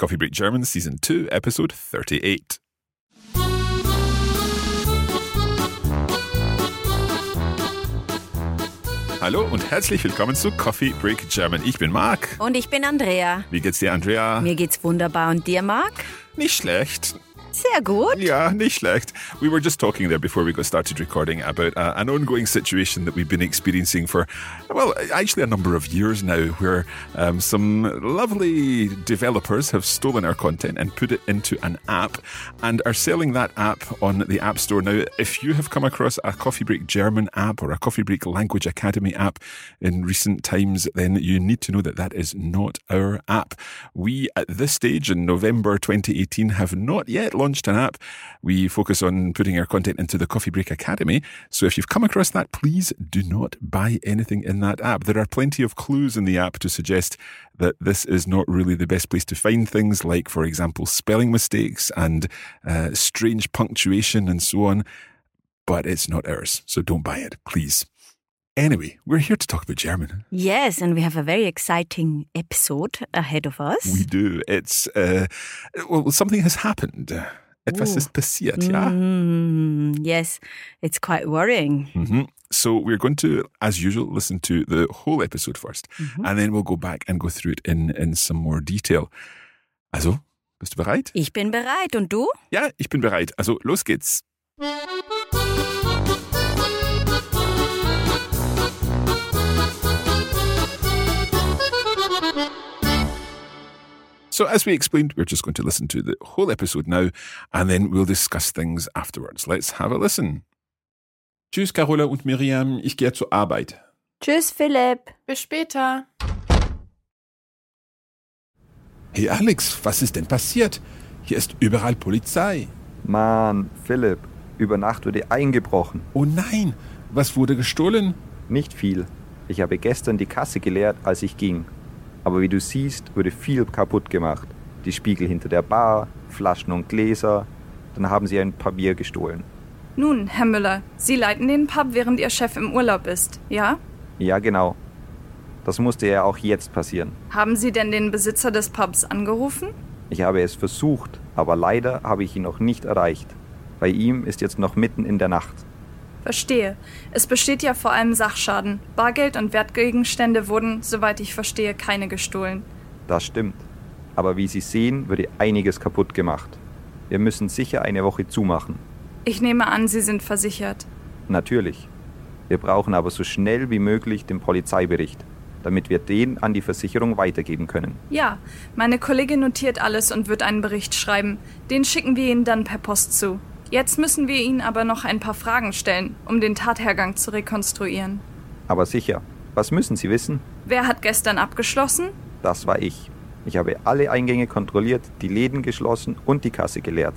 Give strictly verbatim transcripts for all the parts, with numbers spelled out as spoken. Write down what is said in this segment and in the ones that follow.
Coffee Break German Season two, Episode thirty-eight. Hallo und herzlich willkommen zu Coffee Break German. Ich bin Marc. Und ich bin Andrea. Wie geht's dir, Andrea? Mir geht's wunderbar. Und dir, Marc? Nicht schlecht. Sehr gut. Ja, nicht schlecht. We were just talking there before we got started recording about uh, an ongoing situation that we've been experiencing for, well, actually a number of years now, where um, some lovely developers have stolen our content and put it into an app and are selling that app on the App Store. Now, if you have come across a Coffee Break German app or a Coffee Break Language Academy app in recent times, then you need to know that that is not our app. We, at this stage in November twenty eighteen, have not yet launched an app. We focus on putting our content into the Coffee Break Academy. So if you've come across that, please do not buy anything in that app. There are plenty of clues in the app to suggest that this is not really the best place to find things like, for example, spelling mistakes and uh, strange punctuation and so on. But it's not ours. So don't buy it, please. Anyway, we're here to talk about German. Yes, and we have a very exciting episode ahead of us. We do. It's, uh, well, something has happened. Etwas Ooh. ist passiert, ja? Mm, yes, it's quite worrying. Mm-hmm. So we're going to, as usual, listen to the whole episode first. Mm-hmm. And then we'll go back and go through it in, in some more detail. Also, bist du bereit? Ich bin bereit. Und du? Ja, ich bin bereit. Also, los geht's. So as we explained, we're just going to listen to the whole episode now and then we'll discuss things afterwards. Let's have a listen. Tschüss, Carola und Miriam. Ich gehe zur Arbeit. Tschüss, Philipp. Bis später. Hey Alex, was ist denn passiert? Hier ist überall Polizei. Mann, Philipp, über Nacht wurde eingebrochen. Oh nein, was wurde gestohlen? Nicht viel. Ich habe gestern die Kasse geleert, als ich ging. Aber wie du siehst, wurde viel kaputt gemacht. Die Spiegel hinter der Bar, Flaschen und Gläser. Dann haben sie ein paar Bier gestohlen. Nun, Herr Müller, Sie leiten den Pub, während Ihr Chef im Urlaub ist, ja? Ja, genau. Das musste ja auch jetzt passieren. Haben Sie denn den Besitzer des Pubs angerufen? Ich habe es versucht, aber leider habe ich ihn noch nicht erreicht. Bei ihm ist jetzt noch mitten in der Nacht. Verstehe. Es besteht ja vor allem Sachschaden. Bargeld und Wertgegenstände wurden, soweit ich verstehe, keine gestohlen. Das stimmt. Aber wie Sie sehen, wurde einiges kaputt gemacht. Wir müssen sicher eine Woche zumachen. Ich nehme an, Sie sind versichert. Natürlich. Wir brauchen aber so schnell wie möglich den Polizeibericht, damit wir den an die Versicherung weitergeben können. Ja, meine Kollegin notiert alles und wird einen Bericht schreiben. Den schicken wir Ihnen dann per Post zu. Jetzt müssen wir Ihnen aber noch ein paar Fragen stellen, um den Tathergang zu rekonstruieren. Aber sicher. Was müssen Sie wissen? Wer hat gestern abgeschlossen? Das war ich. Ich habe alle Eingänge kontrolliert, die Läden geschlossen und die Kasse geleert.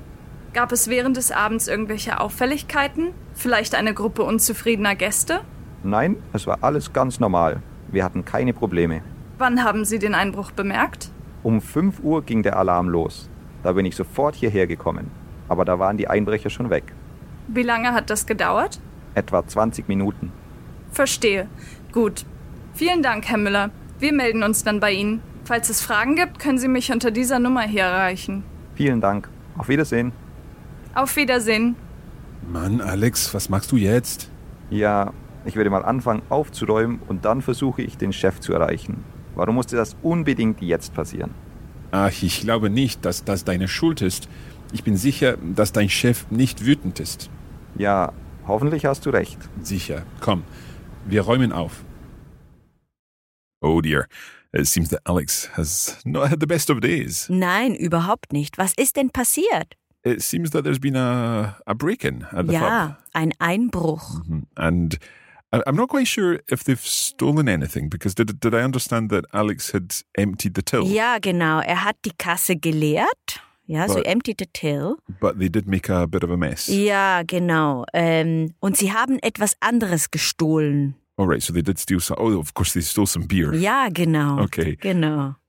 Gab es während des Abends irgendwelche Auffälligkeiten? Vielleicht eine Gruppe unzufriedener Gäste? Nein, es war alles ganz normal. Wir hatten keine Probleme. Wann haben Sie den Einbruch bemerkt? Um fünf Uhr ging der Alarm los. Da bin ich sofort hierher gekommen. Aber da waren die Einbrecher schon weg. Wie lange hat das gedauert? Etwa zwanzig Minuten. Verstehe. Gut. Vielen Dank, Herr Müller. Wir melden uns dann bei Ihnen. Falls es Fragen gibt, können Sie mich unter dieser Nummer hier erreichen. Vielen Dank. Auf Wiedersehen. Auf Wiedersehen. Mann, Alex, was machst du jetzt? Ja, ich werde mal anfangen aufzuräumen und dann versuche ich, den Chef zu erreichen. Warum musste das unbedingt jetzt passieren? Ach, ich glaube nicht, dass das deine Schuld ist. Ich bin sicher, dass dein Chef nicht wütend ist. Ja, hoffentlich hast du recht. Sicher. Komm, wir räumen auf. Oh dear. It seems that Alex has not had the best of days. Nein, überhaupt nicht. Was ist denn passiert? It seems that there's been a, a break-in at the Ja, pub. ein Einbruch. Mm-hmm. And I- I'm not quite sure if they've stolen anything, because did, did I understand that Alex had emptied the till? Ja, genau. Er hat die Kasse geleert. Ja, so But- emptied the till. But they did make a bit of a mess. Ja, genau. Ähm, und sie haben etwas anderes gestohlen. All right, so they did steal some. Oh, of course, they stole some beer. Ja, genau. Okay. Genau.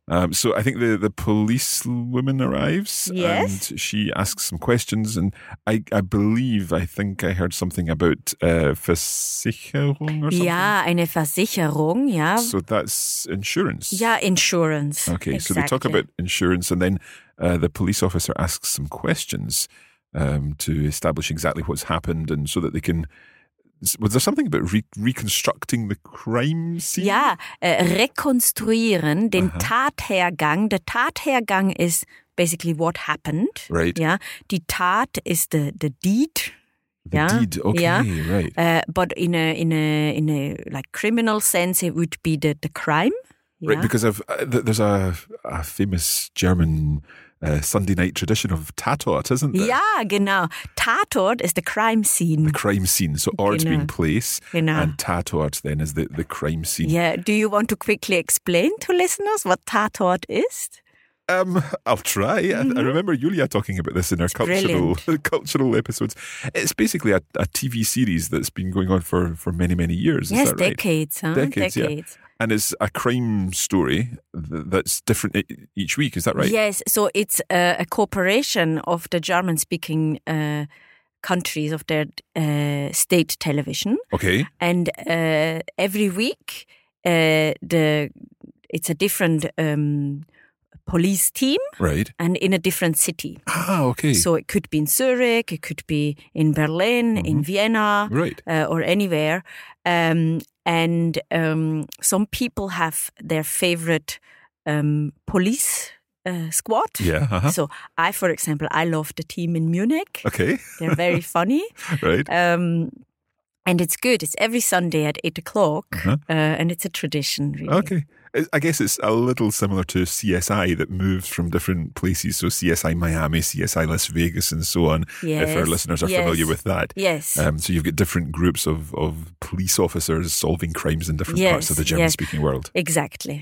Um, so I think the, the police woman arrives Yes. and she asks some questions, and I, I believe, I think I heard something about uh, Versicherung or something. Ja, eine Versicherung, ja. So that's insurance. Ja, insurance. Okay, exactly. so they talk about insurance, and then uh, the police officer asks some questions um, to establish exactly what's happened, and so that they can. Was there something about re- reconstructing the crime scene? Ja, äh, rekonstruieren den Aha. Tathergang. Der Tathergang is basically what happened. Right. Ja, die Tat is the the deed. The ja, deed. Okay, ja. right. Uh, but in a in a in a like criminal sense, it would be the the crime. Right, Ja. because I've, uh, th- there's a, a famous German uh, Sunday night tradition of Tatort, isn't there? Ja, genau. Tatort is the crime scene. The crime scene. So Ort Genau. being place, Genau. and Tatort then is the, the crime scene. Yeah. Do you want to quickly explain to listeners what Tatort is? Um, I'll try. I, I remember Julia talking about this in our cultural cultural episodes. It's basically a, a T V series that's been going on for, for many, many years. Yes, is that right? decades, huh? Decades, yeah. decades. And it's a crime story th- that's different e- each week. Is that right? Yes, so it's a, a cooperation of the German-speaking uh, countries of their uh, state television, Okay. and uh, every week uh, the it's a different um, police team Right. and in a different city. Ah, okay. So it could be in Zurich, it could be in Berlin, in Vienna, Right. uh, or anywhere. Um, and um, some people have their favorite um, police uh, squad. Yeah. Uh-huh. So I, for example, I love the team in Munich. Okay. They're very funny. Right. Um, and it's good. It's every Sunday at eight o'clock. Uh-huh. Uh, and it's a tradition, really. Okay. I- I guess it's a little similar to C S I that moves from different places. So C S I Miami, C S I Las Vegas, and so on. If our Yes, listeners are yes. familiar with that. Yes. Um, so you've got different groups of, of police officers solving crimes in different parts Yes, of the yes. German-speaking world. Exactly.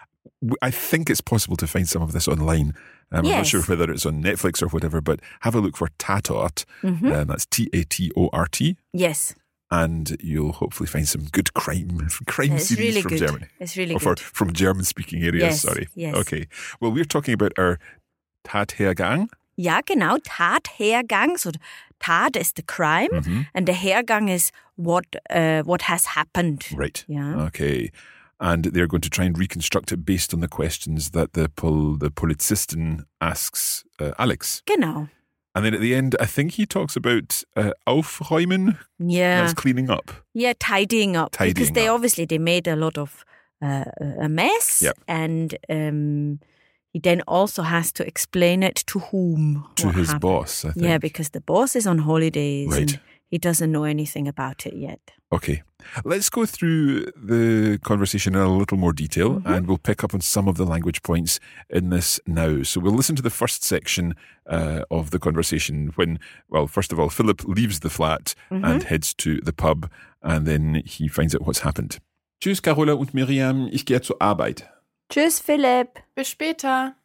W- I think it's possible to find some of this online. Um, I'm not Yes. sure whether it's on Netflix or whatever, but have a look for Tatort. Mm-hmm. Um, that's T A T O R T. Yes. And you'll hopefully find some good crime crime It's series really from good. Germany. It's really or for, good. from German-speaking areas, Yes, sorry. yes. Okay. Well, we're talking about our Tathergang. Ja, genau. Tathergang. So Tat is the crime, Mhm. and the Hergang is what uh, what has happened. Right. Yeah. Okay. And they're going to try and reconstruct it based on the questions that the pol- the Polizisten asks uh, Alex. Genau. And then at the end, I think he talks about uh, aufräumen. Yeah. That's cleaning up. Yeah, tidying up. because Tidying they up. obviously they made a lot of uh, a mess. Yep. And um, he then also has to explain it to whom. To what his happened. boss, I think. Yeah, because the boss is on holidays Right. and he doesn't know anything about it yet. Okay. Let's go through the conversation in a little more detail Mm-hmm. and we'll pick up on some of the language points in this now. So we'll listen to the first section uh, of the conversation when, well, first of all, Philip leaves the flat Mm-hmm. and heads to the pub and then he finds out what's happened. Tschüss, Carola und Miriam. Ich gehe zur Arbeit. Tschüss, Philipp. Bis später.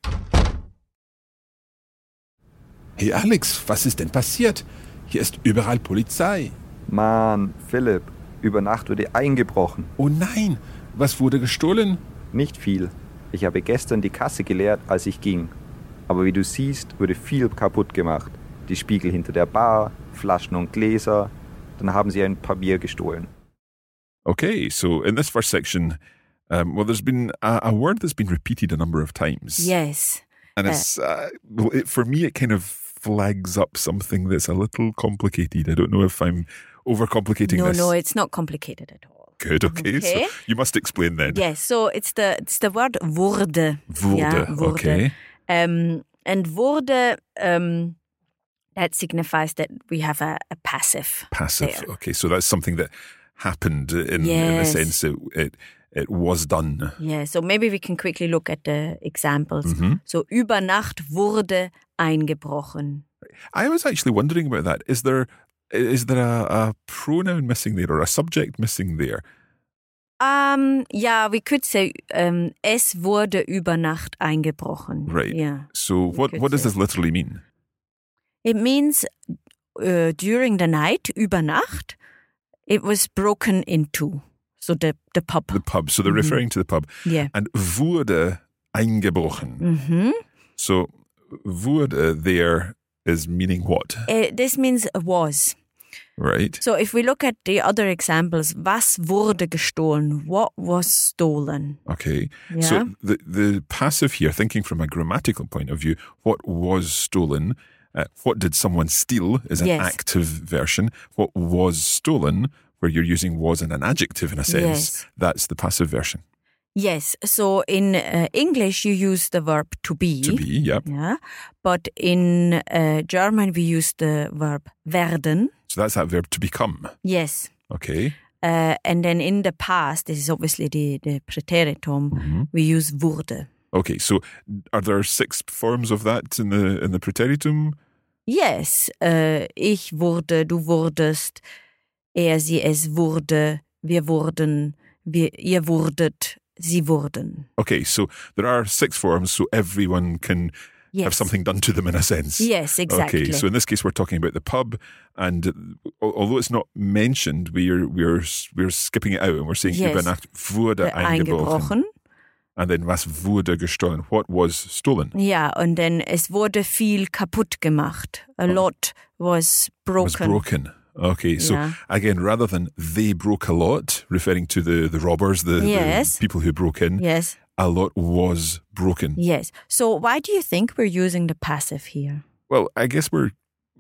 Hey Alex, was ist denn passiert? Hier ist überall Polizei. Mann, Philipp, über Nacht wurde eingebrochen. Oh nein, was wurde gestohlen? Nicht viel. Ich habe gestern die Kasse geleert, als ich ging. Aber wie du siehst, wurde viel kaputt gemacht. Die Spiegel hinter der Bar, Flaschen und Gläser. Dann haben sie ein paar Bier gestohlen. Okay, so in this first section, um, well, there's been a, a word that's been repeated a number of times. Yes. And it's, uh, well, it, for me, it kind of flags up something that's a little complicated. I don't know if I'm overcomplicating No, this. no, it's not complicated at all. Good, okay. Okay. So you must explain then. Yes, so it's the it's the word wurde. Wurde, Yeah, wurde. okay. Um, and wurde, um, that signifies that we have a, a passive. Passive. there. Okay, so that's something that happened in, in the Yes. sense it, it, it was done. Yeah, so maybe we can quickly look at the examples. Mhm. So über Nacht wurde eingebrochen. I was actually wondering about that. Is there is there a, a pronoun missing there or a subject missing there? Um, yeah, we could say um, es wurde über Nacht eingebrochen. Right. Yeah. So what, could what does say. this literally mean? It means uh, during the night, über Nacht, it was broken into. So the, the pub. The pub. So they're referring to the pub. Yeah. And wurde eingebrochen. Mhm. So, wurde there is meaning what? Uh, this means was. Right? So if we look at the other examples, was wurde gestohlen? What was stolen? Okay. Yeah. So the, the passive here, thinking from a grammatical point of view, what was stolen, uh, what did someone steal is an Yes. active version. What was stolen, where you're using was in an adjective in a sense, Yes. that's the passive version. Yes. So in uh, English, you use the verb to be. To be, yep. Yeah. But in uh, German, we use the verb werden. So that's that verb to become. Yes. Okay. Uh, and then in the past, this is obviously the, the Präteritum, Mm-hmm. we use wurde. Okay, so are there six forms of that in the in the Präteritum? Yes. Uh, ich wurde, du wurdest, er, sie, es wurde, wir wurden, wir, ihr wurdet, sie wurden. Okay, so there are six forms, so everyone can Yes. have something done to them in a sense. Yes, exactly. Okay, so in this case, we're talking about the pub, and al- although it's not mentioned, we're we're we're skipping it out, and we're saying Yes. über Nacht wurde Äh, eingebrochen. eingebrochen. And then was wurde gestohlen? What was stolen? Ja, und dann es wurde viel kaputt gemacht. A lot was broken. Was broken. Okay, so Yeah. again, rather than they broke a lot, referring to the, the robbers, the, Yes. the people who broke in, Yes, a lot was broken. yes. So why do you think we're using the passive here? Well, I guess we're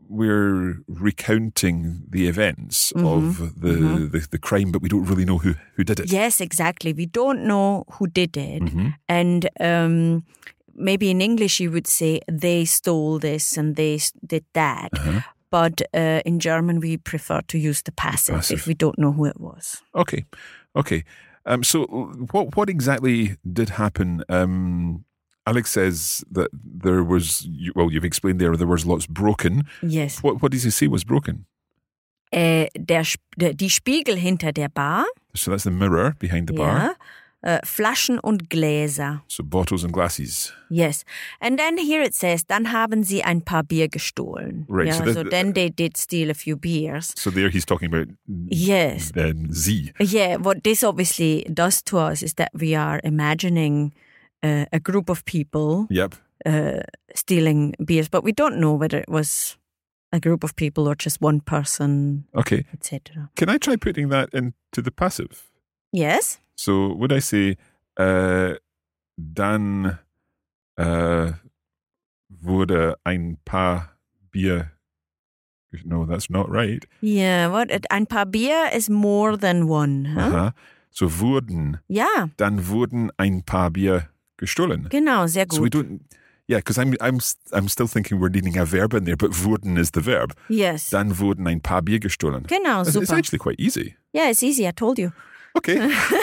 we're recounting the events Mm-hmm. of the, the the crime, but we don't really know who, who did it. Yes, exactly. We don't know who did it. Mhm. And um, maybe in English you would say they stole this and they s- did that. Uh-huh. But uh, in German we prefer to use the passive, Passive. if we don't know who it was. Okay, okay. Um, so what what exactly did happen? Um, Alex says that there was, well, you've explained there, there was lots broken. Yes. What what does he say was broken? Äh, der, Sp- der, die Spiegel hinter der Bar, So that's the mirror behind the bar. ja, äh, Flaschen und Gläser. So bottles and glasses. Yes. And then here it says, dann haben sie ein paar Bier gestohlen. Right, Yeah, so so, that- then they did steal a few beers. So there he's talking about Yes. um, sie. Yeah, what this obviously does to us is that we are imagining uh, a group of people Yep. uh, stealing beers, but we don't know whether it was a group of people or just one person, Okay. et cetera. Can I try putting that into the passive? Yes? So would I say, uh, dann uh, wurde ein paar Bier. No, that's not right. Yeah, what? Ein paar Bier is more than one, huh? Aha. So wurden, Ja, dann wurden ein paar Bier gestohlen. genau, sehr gut. So we don't. Yeah, because I'm I'm I'm still thinking we're needing a verb in there, but wurden is the verb. Yes. Dann wurden ein paar Bier gestohlen. Genau, It's, it's super. actually quite easy. Yeah, it's easy, I told you. Okay.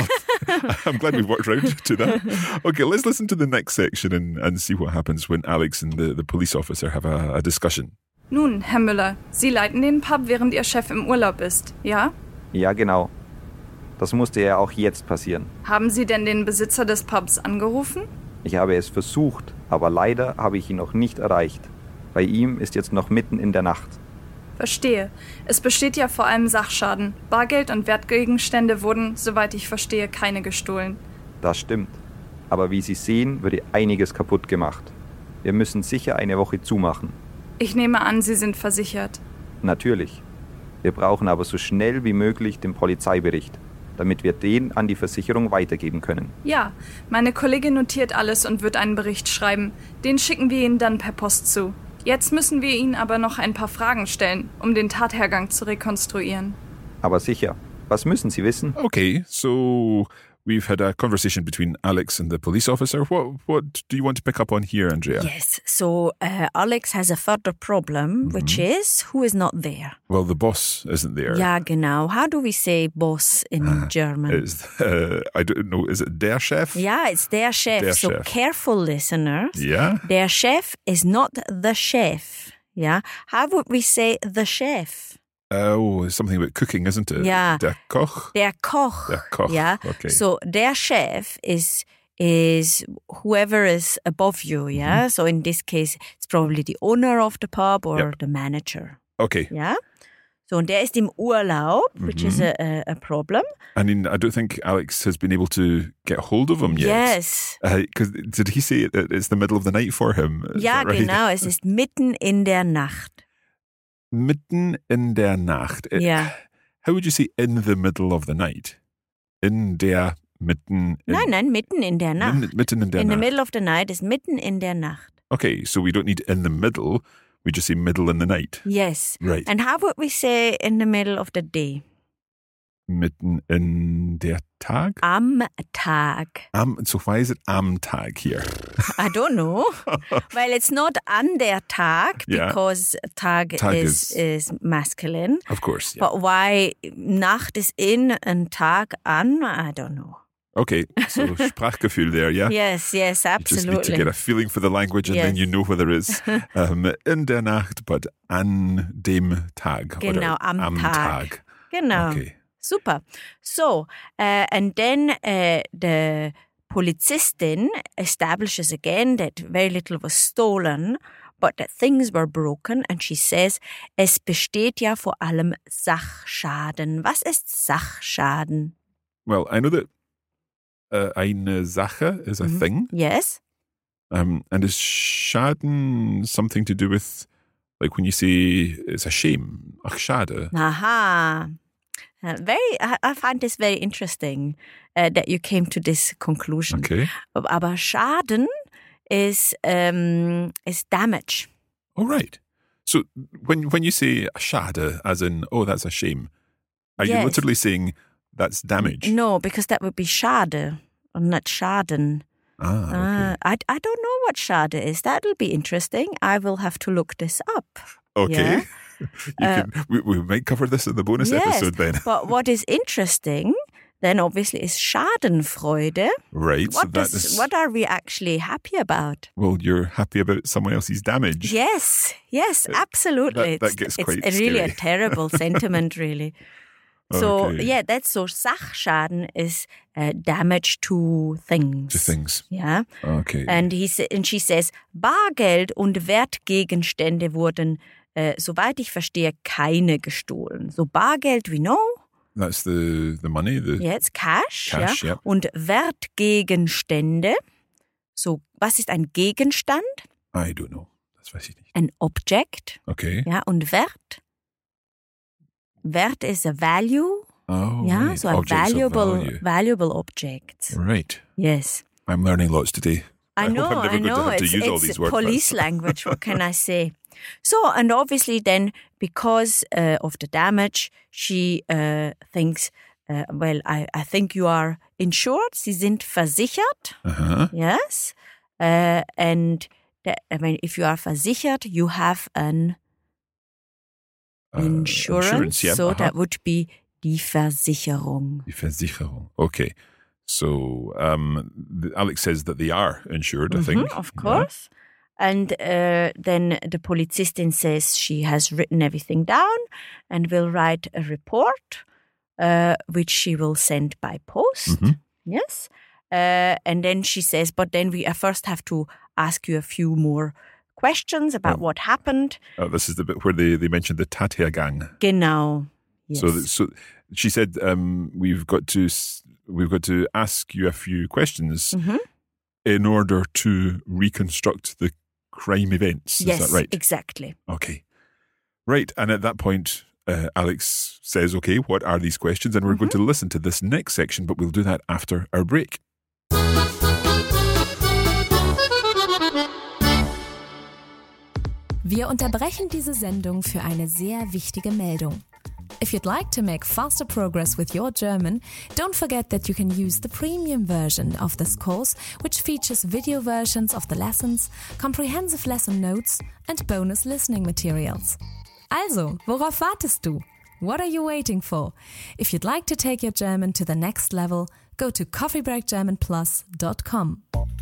I'm glad we worked round to that. Okay, let's listen to the next section and, and see what happens when Alex and the, the police officer have a, a discussion. Nun, Herr Müller, Sie leiten den Pub, während Ihr Chef im Urlaub ist, ja? Ja, genau. Das musste ja auch jetzt passieren. Haben Sie denn den Besitzer des Pubs angerufen? Ich habe es versucht, aber leider habe ich ihn noch nicht erreicht. Bei ihm ist jetzt noch mitten in der Nacht. Verstehe. Es besteht ja vor allem Sachschaden. Bargeld und Wertgegenstände wurden, soweit ich verstehe, keine gestohlen. Das stimmt. Aber wie Sie sehen, wurde einiges kaputt gemacht. Wir müssen sicher eine Woche zumachen. Ich nehme an, Sie sind versichert. Natürlich. Wir brauchen aber so schnell wie möglich den Polizeibericht, damit wir den an die Versicherung weitergeben können. Ja, meine Kollegin notiert alles und wird einen Bericht schreiben. Den schicken wir Ihnen dann per Post zu. Jetzt müssen wir Ihnen aber noch ein paar Fragen stellen, um den Tathergang zu rekonstruieren. Aber sicher. Was müssen Sie wissen? Okay, so we've had a conversation between Alex and the police officer. What what do you want to pick up on here, Andrea? Yes, so uh, Alex has a further problem, which is who is not there. Well, the boss isn't there. Ja, genau. How do we say boss in German? Is uh, I don't know. Is it der Chef? Yeah, it's der Chef. Der so Chef. careful, listeners. Yeah. Der Chef is not the chef. Yeah. How would we say the chef? Oh, it's something about cooking, isn't it? Yeah. Der Koch. Der Koch. Der Koch, Yeah. okay. So der Chef is is whoever is above you. Yeah. Mm-hmm. So in this case, it's probably the owner of the pub or Yep. the manager. Okay. Yeah. So, und der ist im Urlaub, which Mhm. is a, a, a problem. I mean, I don't think Alex has been able to get hold of him yet. Yes. Because did he say that it's the middle of the night for him? Is Ja, that right? genau, es ist mitten in der Nacht. Mitten in der Nacht. It- Ja. How would you say in the middle of the night? In der, mitten. In, Nein, nein, mitten in der Nacht. min- Mitten in der In the Nacht. middle of the night ist mitten in der Nacht. Okay, so we don't need in the middle. We just say middle in the night. Yes. Right. And how would we say in the middle of the day? Mitten in der Tag? Am Tag. Am, so why is it am Tag here? I don't know. Well, it's not an der Tag Yeah. because Tag, Tag is, is- is masculine. Of course. Yeah. But why Nacht is in and Tag an, I don't know. Okay, so Sprachgefühl there, yeah? Yes, yes, You just need to absolutely. get a feeling for the language and then Yes. you know whether it's um, in der Nacht, but an dem Tag. Genau, oder am Tag. Tag. Genau. Okay. Super. So, uh, and then uh, the Polizistin establishes again that very little was stolen, but that things were broken, and she says, es besteht ja vor allem Sachschaden. Was ist Sachschaden? Well, I know that uh, eine Sache is a Mhm. thing. Yes? Um, and is Schaden something to do with, like when you say it's a shame? Ach, schade. Aha. Uh, very, I, I find this very interesting uh, that you came to this conclusion. Okay. Aber Schaden is, um, is damage. All right. So when when you say schade, as in, oh, that's a shame, are you Yes. literally saying that's damage? No, because that would be Schade and not Schaden. Ah, okay. Uh, I, I don't know what Schade is. That'll be interesting. I will have to look this up. Okay. yeah. you can, we, we might cover this in the bonus Yes. episode then. But what is interesting then obviously is Schadenfreude. Right. so What, that does, is, what are we actually happy about? well, you're happy about someone else's damage. Yes, yes, absolutely. that- that It's- gets it's quite a really a scary. terrible sentiment, really. So, Okay. yeah, that's so. Sachschaden is uh, damage to things. To things. Yeah. Okay. And, he, sa- and she says, Bargeld und Wertgegenstände wurden, äh, soweit ich verstehe, keine gestohlen. So Bargeld, we know, That's the, the money, the yeah, it's cash. Cash, ja. ja. Und Wertgegenstände, so was ist ein Gegenstand? I don't know. Das weiß ich nicht. Ein Object. Okay. Ja, und Wert? Wert is a value. Oh, ja, right. so a Objects of valuable, value. valuable object. Right. Yes. I'm learning lots today. I hope know, I'm never I going to know. have to It's, use all it's these words. police language. What can I say? So, and obviously, then because uh, of the damage, she uh, thinks, uh, well, I, I think you are insured. Sie sind versichert. Uh-huh. Yes. Uh, and that, I mean, if you are versichert, you have an Uh, insurance. yeah. So aha. that would be die Versicherung. Die Versicherung. Okay. So um, the, Alex says that they are insured, I think. Mhm, of course. And uh, then the Polizistin says she has written everything down and will write a report, uh, which she will send by post. Mhm. Yes. Uh, and then she says, but then we uh, first have to ask you a few more questions about Oh. what happened. Uh, this is the bit where they, they mentioned the Tathergang. Genau. Yes. So, th- so she said um, we've got to s- we've got to ask you a few questions Mhm. in order to reconstruct the crime events. yes, Is that right? exactly. Okay. Right. And at that point, uh, Alex says, okay, what are these questions? And we're going Mm-hmm. to listen to this next section, but we'll do that after our break. Wir unterbrechen diese Sendung für eine sehr wichtige Meldung. If you'd like to make faster progress with your German, don't forget that you can use the premium version of this course, which features video versions of the lessons, comprehensive lesson notes and bonus listening materials. Also, worauf wartest du? What are you waiting for? If you'd like to take your German to the next level, go to coffee break german plus dot com.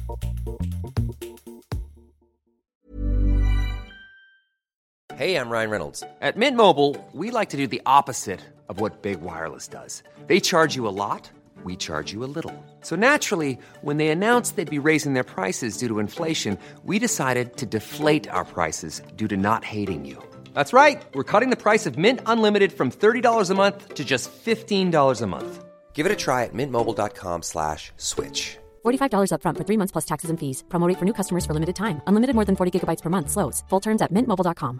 Hey, I'm Ryan Reynolds. At Mint Mobile, we like to do the opposite of what Big Wireless does. They charge you a lot, we charge you a little. So naturally, when they announced they'd be raising their prices due to inflation, we decided to deflate our prices due to not hating you. That's right. We're cutting the price of Mint Unlimited from thirty dollars a month to just fifteen dollars a month. Give it a try at mintmobile.com slash switch. forty-five dollars up front for three months plus taxes and fees. Promo rate for new customers for limited time. Unlimited more than forty gigabytes per month. Slows full terms at mint mobile dot com.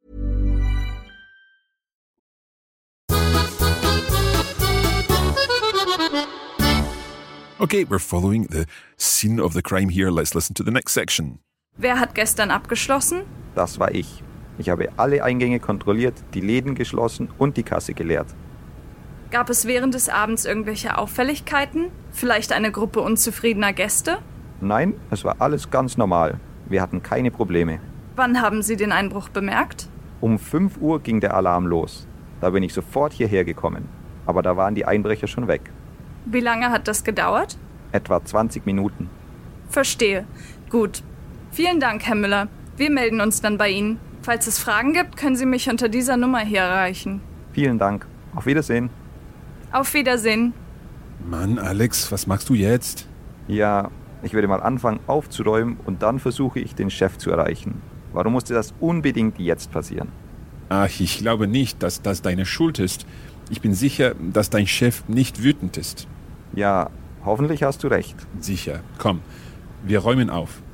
Okay, we're following the scene of the crime here. Let's listen to the next section. Wer hat gestern abgeschlossen? Das war ich. Ich habe alle Eingänge kontrolliert, die Läden geschlossen und die Kasse geleert. Gab es während des Abends irgendwelche Auffälligkeiten? Vielleicht eine Gruppe unzufriedener Gäste? Nein, es war alles ganz normal. Wir hatten keine Probleme. Wann haben Sie den Einbruch bemerkt? Um fünf Uhr ging der Alarm los. Da bin ich sofort hierher gekommen. Aber da waren die Einbrecher schon weg. Wie lange hat das gedauert? Etwa zwanzig Minuten. Verstehe. Gut. Vielen Dank, Herr Müller. Wir melden uns dann bei Ihnen. Falls es Fragen gibt, können Sie mich unter dieser Nummer hier erreichen. Vielen Dank. Auf Wiedersehen. Auf Wiedersehen. Mann, Alex, was machst du jetzt? Ja, ich werde mal anfangen aufzuräumen und dann versuche ich, den Chef zu erreichen. Warum musste das unbedingt jetzt passieren? Ach, ich glaube nicht, dass das deine Schuld ist. Ich bin sicher, dass dein Chef nicht wütend ist. Ja, hoffentlich hast du recht. Sicher. Komm, wir räumen auf.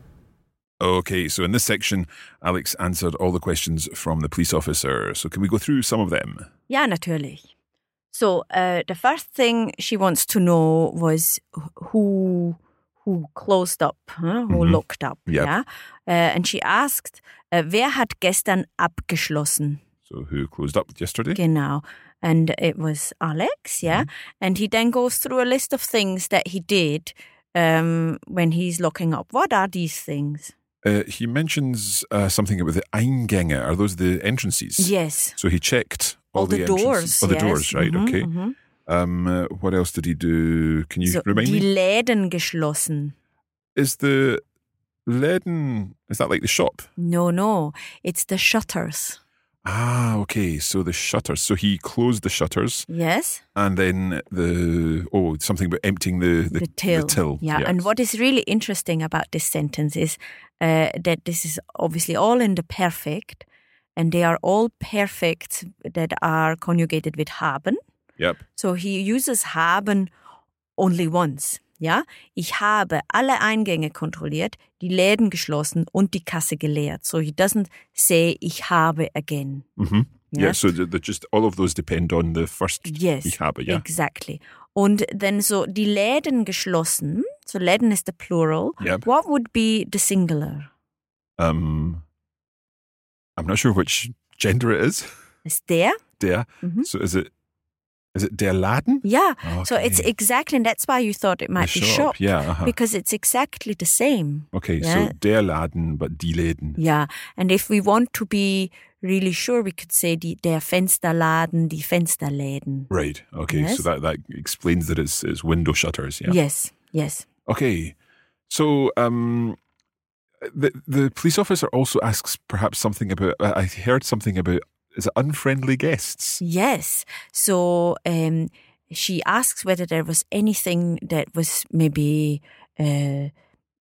Okay, so in this section, Alex answered all the questions from the police officer. So can we go through some of them? Ja, natürlich. So, uh, the first thing she wants to know was who who closed up, huh? who Mhm. locked up. Yep. Yeah, uh, and she asked, uh, wer hat gestern abgeschlossen? So who closed up yesterday? Genau. And it was Alex, yeah. And he then goes through a list of things that he did um, when he's locking up. What are these things? Uh, he mentions uh, something about the Eingänge. Are those the entrances? Yes. So he checked all, All the entrances. doors, Oh, the yes. doors, right, Mhm, okay. mhm. Um, uh, what else did he do? Can you So, remind die me? Läden geschlossen. Is the Läden, is that like the shop? No, no. It's the shutters. Ah, okay. So the shutters. So he closed the shutters Yes. and then the, oh, something about emptying the, the, The till. The till. Yeah. And what is really interesting about this sentence is uh, that this is obviously all in the perfect, and they are all perfects that are conjugated with haben. Yep. So he uses haben only once. Ja, ich habe alle Eingänge kontrolliert, die Läden geschlossen und die Kasse geleert. So he doesn't say ich habe again. Mm-hmm. Yeah, Yes. so the, the, just all of those depend on the first Yes, ich habe, yeah. exactly. Und then so die Läden geschlossen, so Läden is the plural. Yep. What would be the singular? Um, I'm not sure which gender it is. Is der? Der. Mhm. So is it, is it der Laden? Yeah. So Okay. it's exactly, and that's why you thought it might The be shop, shop. yeah, uh-huh. Because it's exactly the same. Okay, Yeah. so der Laden, but die Läden. Yeah, and if we want to be really sure, we could say die, der Fensterladen, die Fensterläden. Right, okay, Yes. so that, that explains that it's, it's window shutters, yeah. Yes, yes. Okay, so um, the the police officer also asks perhaps something about, I heard something about, is it unfriendly guests? Yes. So um, she asks whether there was anything that was maybe uh,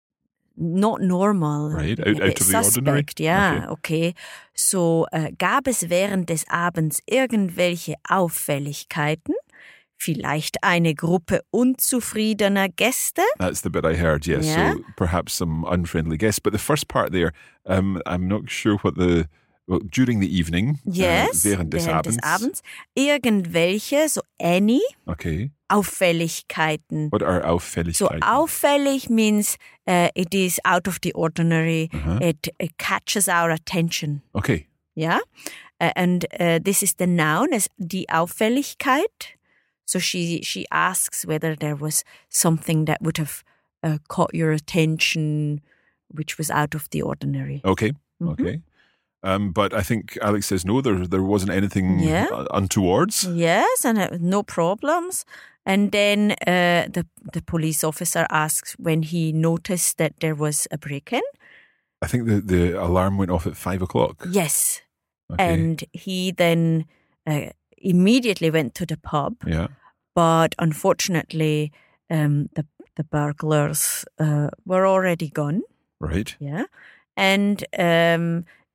not normal. Right, a out- bit out of the ordinary? suspect. Yeah, okay. So uh, gab es während des Abends irgendwelche Auffälligkeiten? Vielleicht eine Gruppe unzufriedener Gäste? That's the bit I heard, yes. Yeah. So perhaps some unfriendly guests. But the first part there, um, I'm not sure what the, well, during the evening. Yes, Uh, während des Abends. Abends. Irgendwelche, so any Okay. Auffälligkeiten. What are So Auffälligkeiten? auffällig means uh, it is out of the ordinary. Uh-huh. It, it catches our attention. Okay. Yeah, uh, and uh, this is the noun as die Auffälligkeit. So she she asks whether there was something that would have uh, caught your attention, which was out of the ordinary. Okay. Mhm. Okay. Um, but I think Alex says no, there there wasn't anything Yeah. uh, untowards. Yes, and uh, no problems. And then uh, the the police officer asks when he noticed that there was a break-in. I think the, the alarm went off at five o'clock. Yes, Okay. and he then uh, immediately went to the pub. yeah. But unfortunately, um, the the burglars uh, were already gone. Right. Yeah, and um,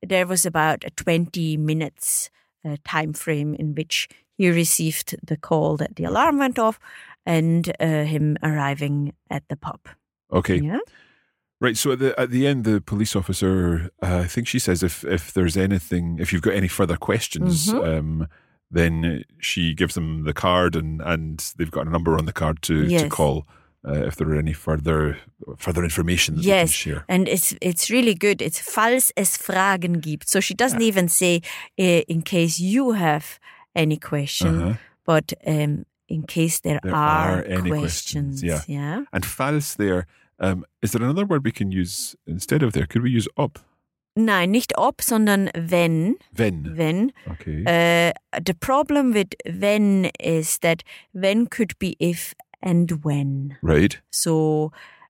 there was about a twenty minutes uh, time frame in which he received the call that the alarm went off and uh, him arriving at the pub. Okay. Yeah. Right, so at the at the end, the police officer, uh, I think she says if, if there's anything, if you've got any further questions, Mm-hmm. um, then she gives them the card and, and they've got a number on the card to, Yes. to call uh, if there are any further further information that Yes, they can share. and it's it's really good. It's falls es Fragen gibt. So she doesn't even say uh, in case you have any question, Uh-huh. but um, in case there, There are, are any questions. questions, yeah. yeah. And falls there, um, is there another word we can use instead of there? Could we use ob? Nein, nicht ob, sondern wenn. Wenn. Wenn. Okay. Uh, the problem with when is that when could be if and when. right. So,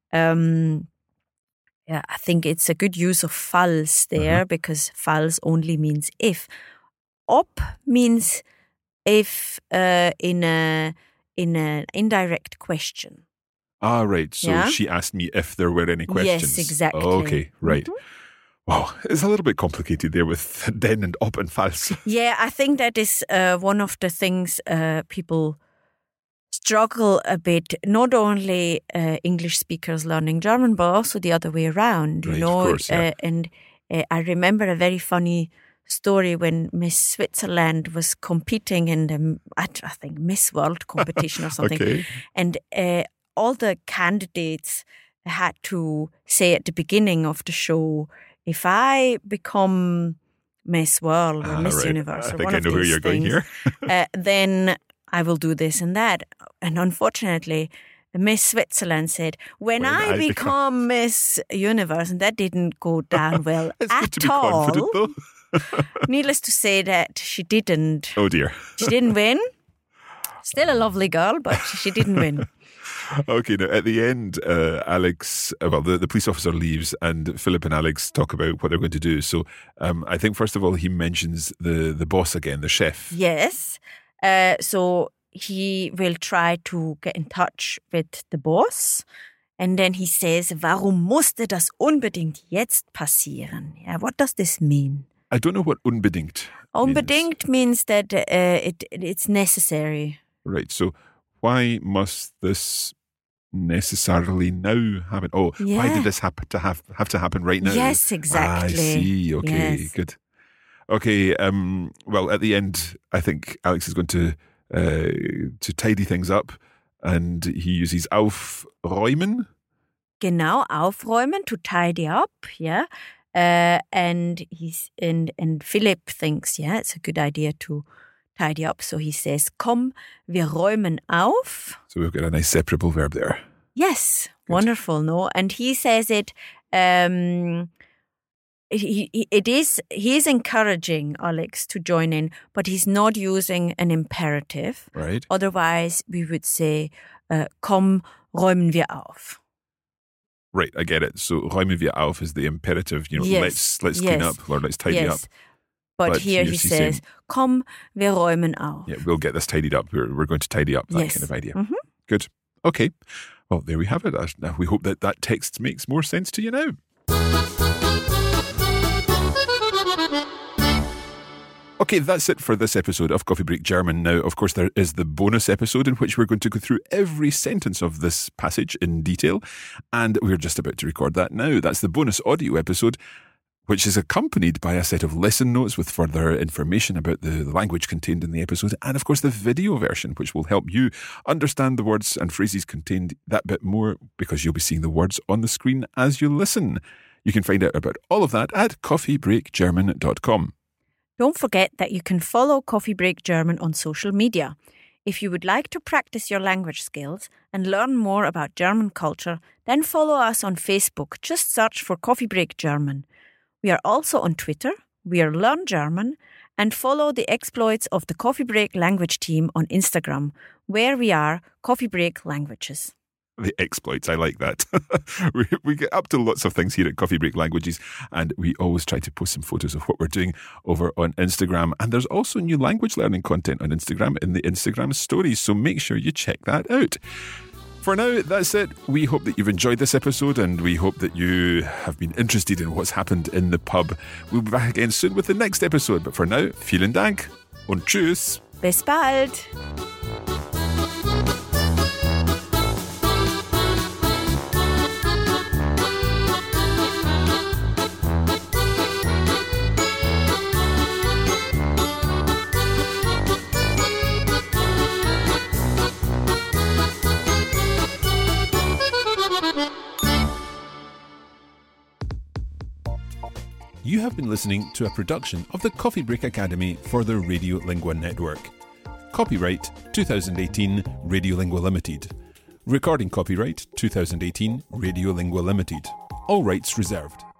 um, yeah, I think it's a good use of falls there Uh-huh. because falls only means if. Ob means if uh, in a in an indirect question. Ah, right. So Yeah. she asked me if there were any questions. Yes, exactly. Okay, right. Mhm. Wow, it's a little bit complicated there with den and ob and falls. Yeah, I think that is uh, one of the things uh, people struggle a bit. Not only uh, English speakers learning German, but also the other way around. You Right, of know, course, yeah. uh, and uh, I remember a very funny story when Miss Switzerland was competing in the, I I think, Miss World competition or something. Okay. And uh, all the candidates had to say at the beginning of the show, if I become Miss World or Ah, Miss right. Universe I or think one I of know where these you're going things, here. uh, then I will do this and that. And unfortunately, Miss Switzerland said, when, When I, I become, become- Miss Universe, and that didn't go down well It's at good to be all. confident, though. Needless to say that she didn't. Oh dear. She didn't win. Still a lovely girl, but she didn't win. Okay, now at the end, uh, Alex, uh, well, the, the police officer leaves and Philip and Alex talk about what they're going to do. So um, I think, first of all, he mentions the, the boss again, the chef. Yes. Uh, so he will try to get in touch with the boss. And then he says, warum musste das unbedingt jetzt passieren? Yeah, what does this mean? I don't know what unbedingt means. Unbedingt means that uh, it it's necessary. Right, so why must this necessarily now happen? Oh, why Yeah. did this happen to have, have to happen right now? Yes, exactly. I see, okay, Yes. good. Okay, um, well, at the end, I think Alex is going to uh, to tidy things up and he uses aufräumen. Genau, aufräumen, to tidy up, yeah. Uh, and he's and and Philip thinks, yeah, it's a good idea to tidy up. So he says, komm, wir räumen auf. So we've got a nice separable verb there. Yes, wonderful, no? And he says it. Um, he, he, it is. He is encouraging Alex to join in, but he's not using an imperative. Right. Otherwise, we would say, uh, komm, räumen wir auf. Right, I get it. So räumen wir auf is the imperative, you know, Yes, let's let's clean yes, up or let's tidy yes. up. But, But here he here's he says, saying- komm, wir räumen auf. Yeah, we'll get this tidied up. We're, we're going to tidy up, that Yes. kind of idea. Mhm. Good. Okay. Well, there we have it. Uh, Now we hope that that text makes more sense to you now. Okay, that's it for this episode of Coffee Break German. Now, of course, there is the bonus episode in which we're going to go through every sentence of this passage in detail, and we're just about to record that now. That's the bonus audio episode, which is accompanied by a set of lesson notes with further information about the language contained in the episode, and of course the video version, which will help you understand the words and phrases contained that bit more because you'll be seeing the words on the screen as you listen. You can find out about all of that at coffee break german dot com. Don't forget that you can follow Coffee Break German on social media. If you would like to practice your language skills and learn more about German culture, then follow us on Facebook. Just search for Coffee Break German. We are also on Twitter, we are Learn German, and follow the exploits of the Coffee Break language team on Instagram, where we are Coffee Break Languages. The exploits, I like that. we, we get up to lots of things here at Coffee Break Languages, and we always try to post some photos of what we're doing over on Instagram. And there's also new language learning content on Instagram in the Instagram stories, so make sure you check that out. For now, that's it. We hope that you've enjoyed this episode and we hope that you have been interested in what's happened in the pub. We'll be back again soon with the next episode. But for now, vielen Dank und tschüss. Bis bald. You have been listening to a production of the Coffee Break Academy for the Radiolingua Network. Copyright twenty eighteen Radiolingua Limited. Recording copyright twenty eighteen Radiolingua Limited. All rights reserved.